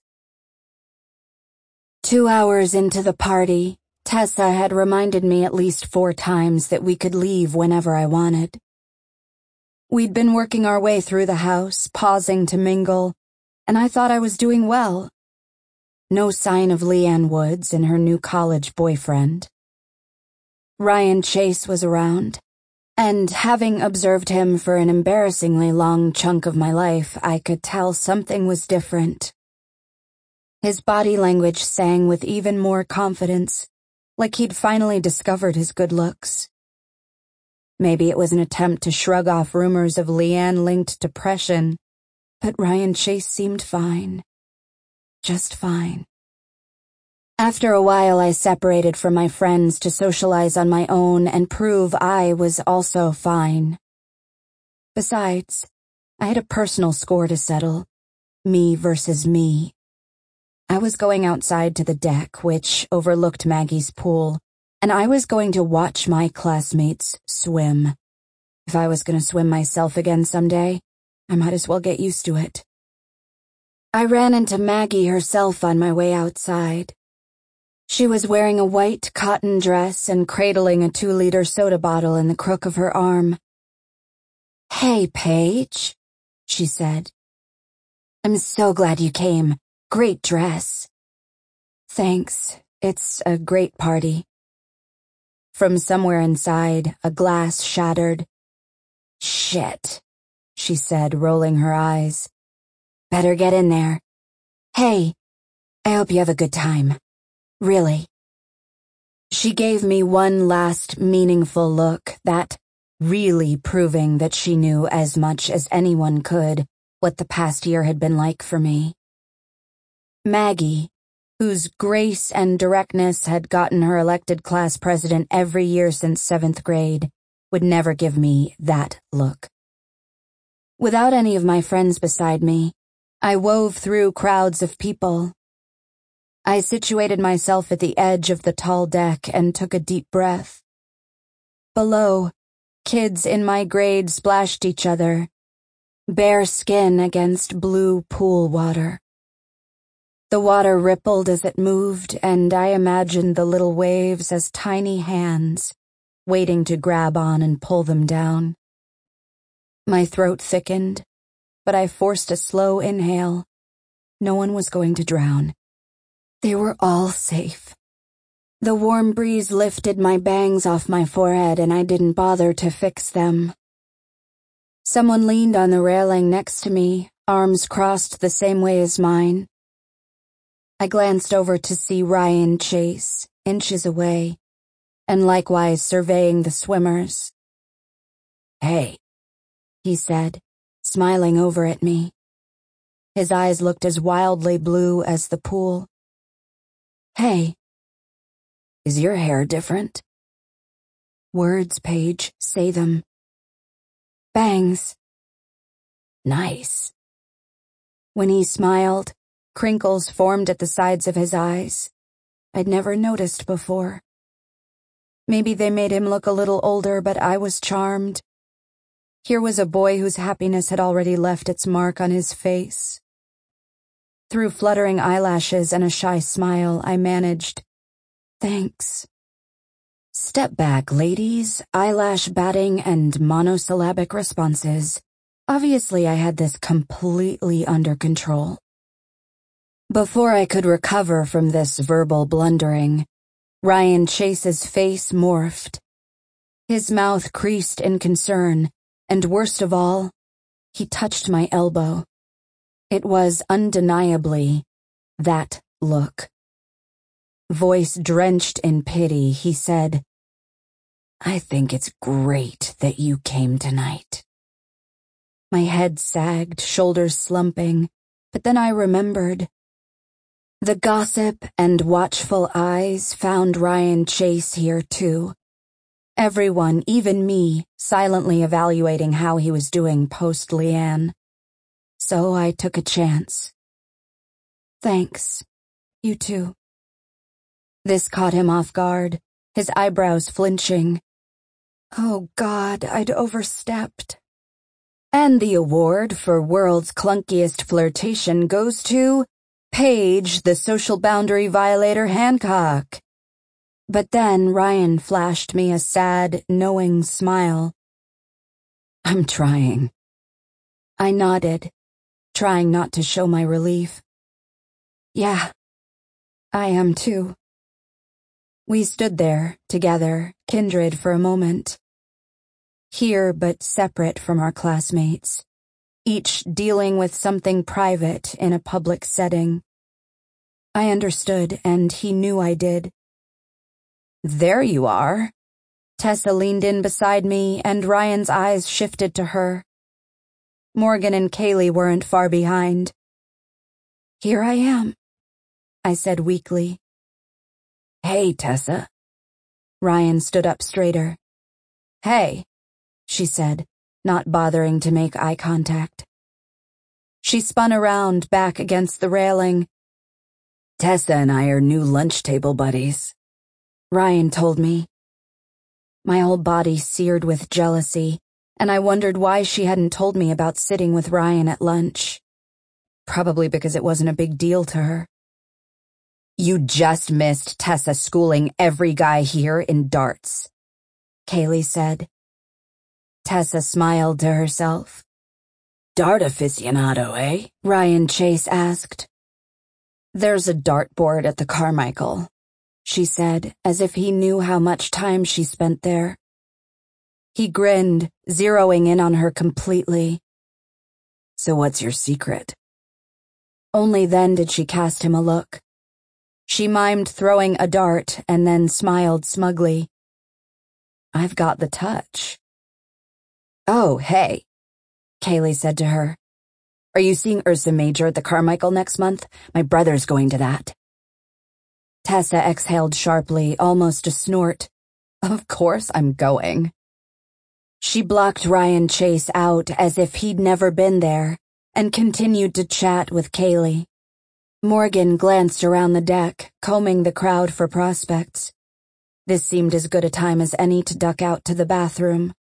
2 hours into the party, Tessa had reminded me at least 4 times that we could leave whenever I wanted. We'd been working our way through the house, pausing to mingle, and I thought I was doing well. No sign of Leanne Woods and her new college boyfriend. Ryan Chase was around, and having observed him for an embarrassingly long chunk of my life, I could tell something was different. His body language sang with even more confidence, like he'd finally discovered his good looks. Maybe it was an attempt to shrug off rumors of Leanne-linked depression, But Ryan Chase seemed fine. Just fine. After a while, I separated from my friends to socialize on my own and prove I was also fine. Besides, I had a personal score to settle. Me versus me. I was going outside to the deck, which overlooked Maggie's pool, and I was going to watch my classmates swim. If I was going to swim myself again someday, I might as well get used to it. I ran into Maggie herself on my way outside. She was wearing a white cotton dress and cradling a 2-liter soda bottle in the crook of her arm. "Hey, Paige," she said. "I'm so glad you came. Great dress." "Thanks. It's a great party." From somewhere inside, a glass shattered. "Shit," she said, rolling her eyes. "Better get in there. Hey, I hope you have a good time. Really." She gave me one last meaningful look, that really proving that she knew as much as anyone could what the past year had been like for me. Maggie, whose grace and directness had gotten her elected class president every year since 7th grade, would never give me that look. Without any of my friends beside me, I wove through crowds of people. I situated myself at the edge of the tall deck and took a deep breath. Below, kids in my grade splashed each other, bare skin against blue pool water. The water rippled as it moved, and I imagined the little waves as tiny hands, waiting to grab on and pull them down. My throat thickened, but I forced a slow inhale. No one was going to drown. They were all safe. The warm breeze lifted my bangs off my forehead, and I didn't bother to fix them. Someone leaned on the railing next to me, arms crossed the same way as mine. I glanced over to see Ryan Chase, inches away, and likewise surveying the swimmers. "Hey," he said, smiling over at me. His eyes looked as wildly blue as the pool. "Hey. Is your hair different?" "Words, Paige, say them." "Bangs." "Nice." When he smiled, crinkles formed at the sides of his eyes. I'd never noticed before. Maybe they made him look a little older, but I was charmed. Here was a boy whose happiness had already left its mark on his face. Through fluttering eyelashes and a shy smile, I managed, "Thanks." Step back, ladies, eyelash batting and monosyllabic responses. Obviously, I had this completely under control. Before I could recover from this verbal blundering, Ryan Chase's face morphed. His mouth creased in concern, and worst of all, he touched my elbow. It was undeniably that look. Voice drenched in pity, he said, "I think it's great that you came tonight." My head sagged, shoulders slumping, but then I remembered. The gossip and watchful eyes found Ryan Chase here too. Everyone, even me, silently evaluating how he was doing post-Leanne. So I took a chance. "Thanks. You too." This caught him off guard, his eyebrows flinching. Oh God, I'd overstepped. And the award for world's clunkiest flirtation goes to Paige, the social boundary violator Hancock. But then Ryan flashed me a sad, knowing smile. "I'm trying." I nodded, trying not to show my relief. "Yeah, I am too." We stood there, together, kindred for a moment. Here but separate from our classmates, each dealing with something private in a public setting. I understood, and he knew I did. "There you are." Tessa leaned in beside me, and Ryan's eyes shifted to her. Morgan and Kaylee weren't far behind. "Here I am," I said weakly. "Hey, Tessa." Ryan stood up straighter. "Hey," she said, not bothering to make eye contact. She spun around back against the railing. "Tessa and I are new lunch table buddies," Ryan told me. My whole body seared with jealousy, and I wondered why she hadn't told me about sitting with Ryan at lunch. Probably because it wasn't a big deal to her. "You just missed Tessa schooling every guy here in darts," Kaylee said. Tessa smiled to herself. "Dart aficionado, eh?" Ryan Chase asked. "There's a dartboard at the Carmichael," she said, as if he knew how much time she spent there. He grinned, zeroing in on her completely. "So what's your secret?" Only then did she cast him a look. She mimed throwing a dart and then smiled smugly. "I've got the touch." "Oh, hey," Kaylee said to her. "Are you seeing Ursa Major at the Carmichael next month? My brother's going to that." Tessa exhaled sharply, almost a snort. "Of course I'm going." She blocked Ryan Chase out as if he'd never been there, and continued to chat with Kaylee. Morgan glanced around the deck, combing the crowd for prospects. This seemed as good a time as any to duck out to the bathroom.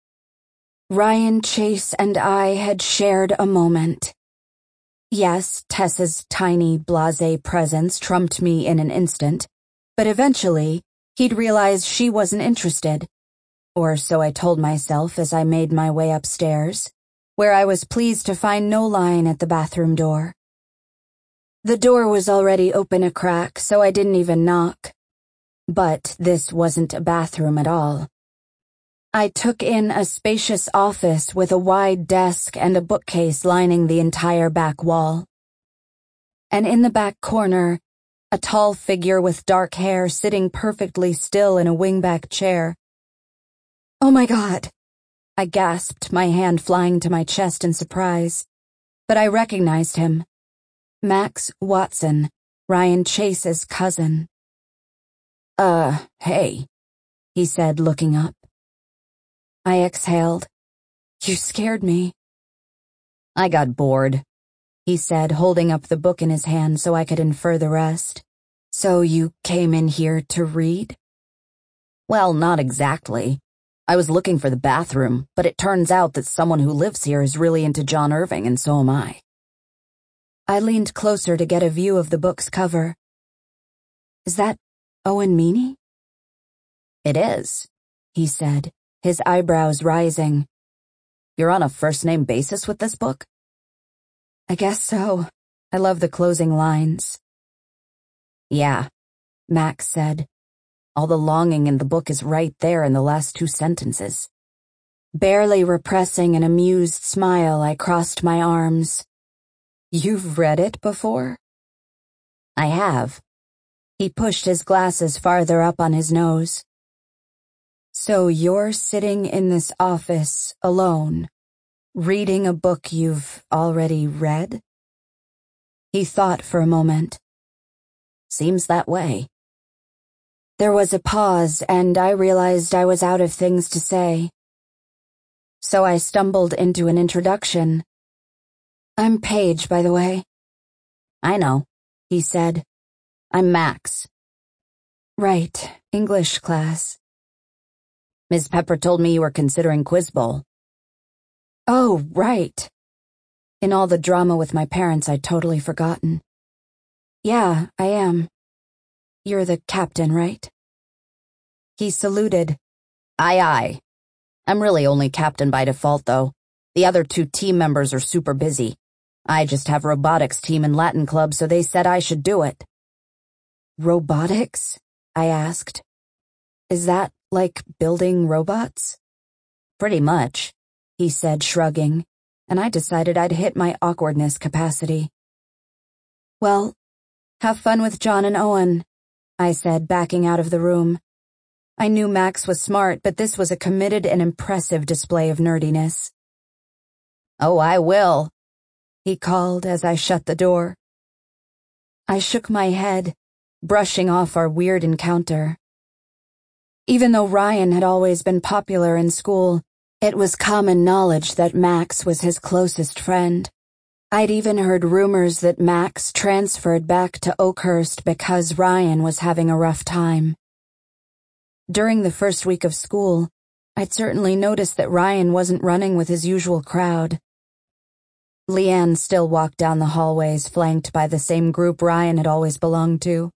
Ryan Chase and I had shared a moment. Yes, Tessa's tiny, blasé presence trumped me in an instant, but eventually, he'd realize she wasn't interested. Or so I told myself as I made my way upstairs, where I was pleased to find no line at the bathroom door. The door was already open a crack, so I didn't even knock. But this wasn't a bathroom at all. I took in a spacious office with a wide desk and a bookcase lining the entire back wall. And in the back corner, a tall figure with dark hair sitting perfectly still in a wingback chair. "Oh my God!" I gasped, my hand flying to my chest in surprise. But I recognized him. Max Watson, Ryan Chase's cousin. Hey," he said, looking up. I exhaled. "You scared me." "I got bored," he said, holding up the book in his hand so I could infer the rest. "So you came in here to read?" "Well, not exactly. I was looking for the bathroom, but it turns out that someone who lives here is really into John Irving, and so am I." I leaned closer to get a view of the book's cover. "Is that Owen Meany?" "It is," he said, his eyebrows rising. "You're on a first-name basis with this book?" "I guess so. I love the closing lines." "Yeah," Max said. "All the longing in the book is right there in the last 2 sentences." Barely repressing an amused smile, I crossed my arms. "You've read it before?" "I have." He pushed his glasses farther up on his nose. "So you're sitting in this office alone, reading a book you've already read?" He thought for a moment. "Seems that way." There was a pause, and I realized I was out of things to say. So I stumbled into an introduction. "I'm Paige, by the way." "I know," he said. "I'm Max." "Right, English class." "Ms. Pepper told me you were considering Quiz Bowl." "Oh, right." In all the drama with my parents, I'd totally forgotten. "Yeah, I am. You're the captain, right?" He saluted. Aye, aye. I'm really only captain by default, though. The other 2 team members are super busy. I just have robotics team and Latin club, so they said I should do it." "Robotics?" I asked. "Is that like building robots?" "Pretty much," he said, shrugging, and I decided I'd hit my awkwardness capacity. "Well, have fun with John and Owen," I said, backing out of the room. I knew Max was smart, but this was a committed and impressive display of nerdiness. "Oh, I will," he called as I shut the door. I shook my head, brushing off our weird encounter. Even though Ryan had always been popular in school, it was common knowledge that Max was his closest friend. I'd even heard rumors that Max transferred back to Oakhurst because Ryan was having a rough time. During the first week of school, I'd certainly noticed that Ryan wasn't running with his usual crowd. Leanne still walked down the hallways flanked by the same group Ryan had always belonged to.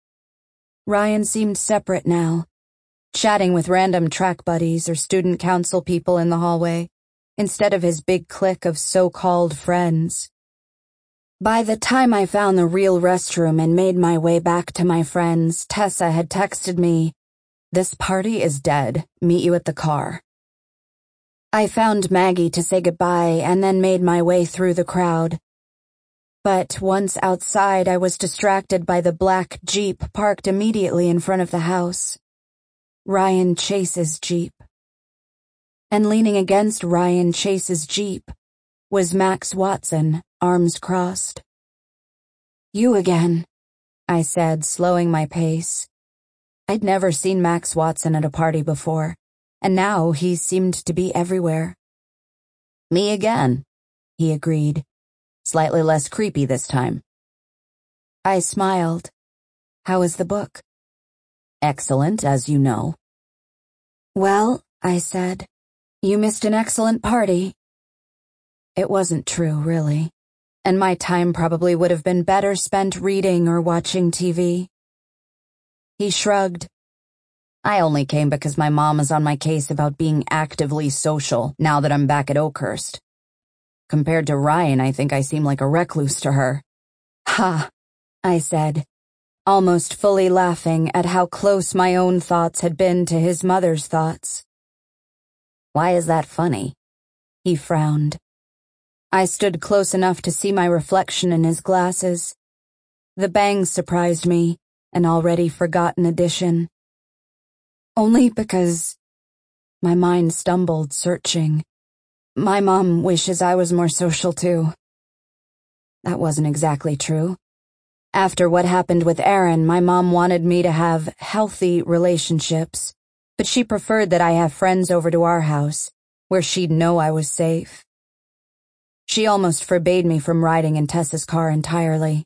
Ryan seemed separate now, chatting with random track buddies or student council people in the hallway, instead of his big clique of so-called friends. By the time I found the real restroom and made my way back to my friends, Tessa had texted me, "This party is dead. Meet you at the car." I found Maggie to say goodbye and then made my way through the crowd. But once outside, I was distracted by the black Jeep parked immediately in front of the house. Ryan Chase's Jeep. And leaning against Ryan Chase's Jeep was Max Watson, arms crossed. "You again," I said, slowing my pace. I'd never seen Max Watson at a party before, and now he seemed to be everywhere. "Me again," he agreed, slightly less creepy this time. I smiled. "How is the book?" "Excellent, as you know." "Well," I said, "you missed an excellent party." It wasn't true, really, and my time probably would have been better spent reading or watching TV. He shrugged. "I only came because my mom is on my case about being actively social now that I'm back at Oakhurst. Compared to Ryan, I think I seem like a recluse to her." "Ha," I said, almost fully laughing at how close my own thoughts had been to his mother's thoughts. "Why is that funny?" He frowned. I stood close enough to see my reflection in his glasses. The bangs surprised me, an already forgotten addition. "Only because—" My mind stumbled, searching. "My mom wishes I was more social too." That wasn't exactly true. After what happened with Aaron, my mom wanted me to have healthy relationships, but she preferred that I have friends over to our house, where she'd know I was safe. She almost forbade me from riding in Tessa's car entirely.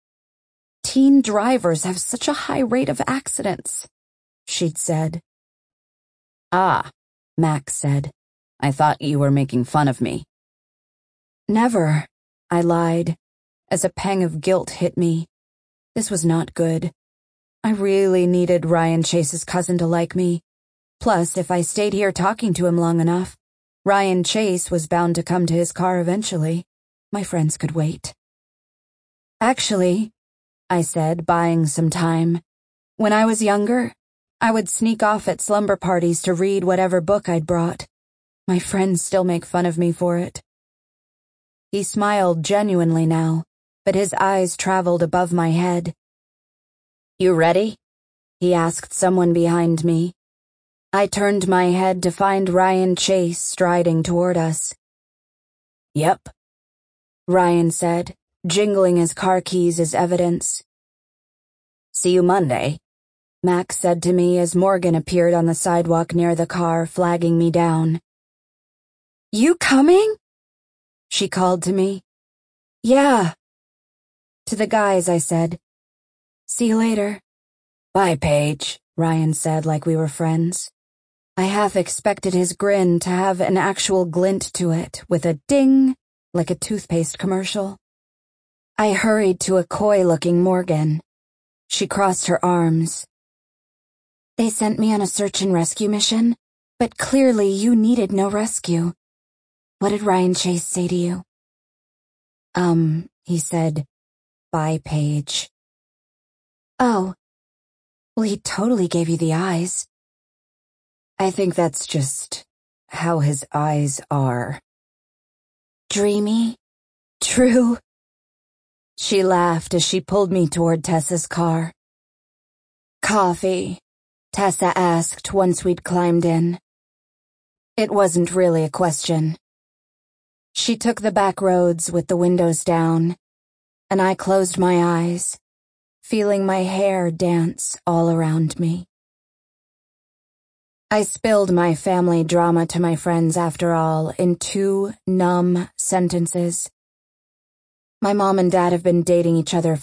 "Teen drivers have such a high rate of accidents," she'd said. "Ah," Max said. "I thought you were making fun of me." "Never," I lied, as a pang of guilt hit me. This was not good. I really needed Ryan Chase's cousin to like me. Plus, if I stayed here talking to him long enough, Ryan Chase was bound to come to his car eventually. My friends could wait. "Actually," I said, buying some time, "when I was younger, I would sneak off at slumber parties to read whatever book I'd brought. My friends still make fun of me for it." He smiled genuinely now, but his eyes traveled above my head. "You ready?" he asked someone behind me. I turned my head to find Ryan Chase striding toward us. "Yep," Ryan said, jingling his car keys as evidence. "See you Monday," Max said to me as Morgan appeared on the sidewalk near the car, flagging me down. "You coming?" she called to me. "Yeah." To the guys, I said, "See you later." "Bye, Paige," Ryan said like we were friends. I half expected his grin to have an actual glint to it, with a ding, like a toothpaste commercial. I hurried to a coy-looking Morgan. She crossed her arms. "They sent me on a search and rescue mission, but clearly you needed no rescue. What did Ryan Chase say to you?" He said, "Bye, Paige." "Oh, well, he totally gave you the eyes." "I think that's just how his eyes are." "Dreamy? True?" She laughed as she pulled me toward Tessa's car. "Coffee?" Tessa asked once we'd climbed in. It wasn't really a question. She took the back roads with the windows down, and I closed my eyes, feeling my hair dance all around me. I spilled my family drama to my friends after all in 2 numb sentences. My mom and dad have been dating each other